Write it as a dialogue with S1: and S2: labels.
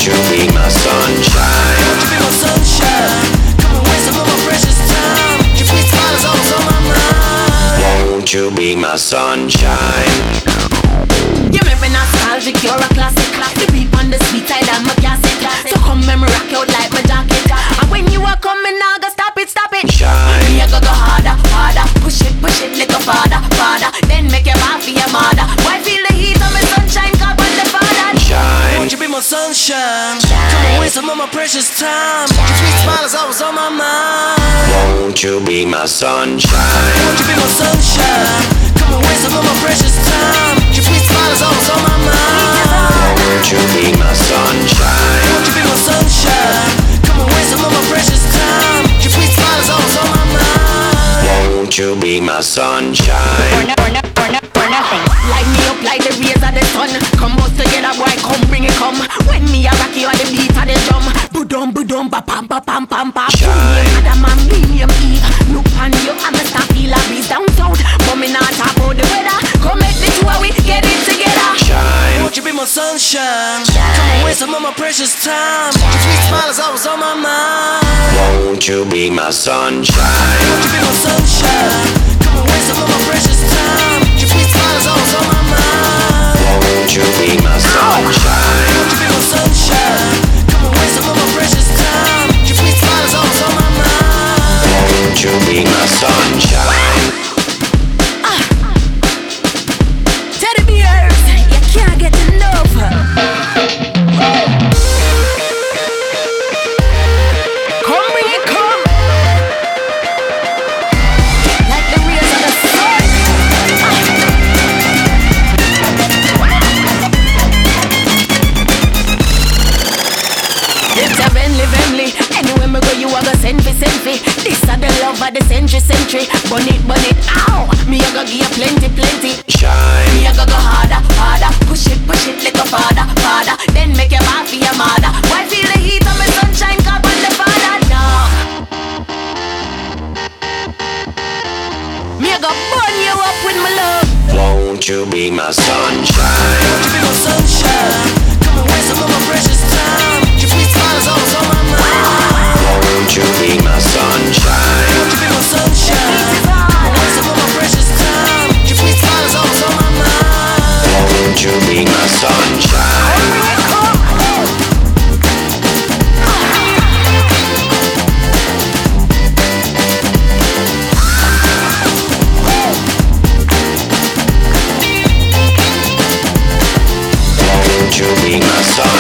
S1: Won't you be my sunshine?
S2: Won't you be my sunshine? Come and waste some of my precious time. Your sweet smile is always on my mind.
S1: Won't you be my sunshine?
S2: You make me nostalgic, you're a classic. The beat on the sweet side, I'm a classic. So come and me rock out like my jacket. And when you are coming, I go stop it, stop it.
S1: Shine.
S2: Me I go harder, harder. Push it, little father, father. Then make your bath for your mother. Why feel the heat of my sunshine? God on the father.
S1: Shine.
S2: Won't you be my sunshine? Come and waste some of my precious time. Your sweet smile is always on my mind.
S1: Won't you be my sunshine?
S2: Won't you be my sunshine? Come and waste some of my precious time. Your sweet smile is always on my mind.
S1: Won't you be my sunshine?
S2: Won't you be my sunshine? Come and waste some of my precious time. Your sweet smile is always on my mind.
S1: Won't you be my sunshine?
S2: For nothing. Light me up like the rays of the sun. Come both together, boy, come bring it, come. When me a rock you on the beat of the drum. Budum, ba pam pa pam pam pam.
S1: Shine.
S2: Adam and medium Eve. Look on you, I'm a star feel a breeze down south. But me not talk about the weather. Come make the two of we get it together.
S1: Shine.
S2: Won't you be my sunshine? Come and waste some of my precious time. Your sweet smile is always on my mind.
S1: Won't you be my sunshine?
S2: Won't you be my sunshine? Come and waste some of my precious time. Your sweet smile is always on my mind.
S1: Won't you be my sunshine?
S2: Won't you be my sunshine? Come and waste some of my precious time. Your sweet smile is always on my mind.
S1: Won't you be my sunshine?
S2: Teddy bears, you can't get enough. Come bring it, come. Like the rays of the sun. It's a Bentley. Anywhere me go, you a go send fi. This a the love of the century. Burn it, ow. Me a go give you plenty.
S1: Shine.
S2: Me a go harder. Push it, little father. Then make your bath for your mother. Why feel the heat of my sunshine? Cup on the father, no. Me a go burn you up with my love.
S1: Won't you be my sunshine?
S2: Won't you be my sunshine? Come and waste some of my precious time. Your sweet smile is always on my mind.
S1: Won't you be my sunshine?
S2: Won't you be my sunshine? Come and waste some of my precious time. Your sweet smile is always on my mind.
S1: Won't you be my sunshine? Won't you be my sunshine?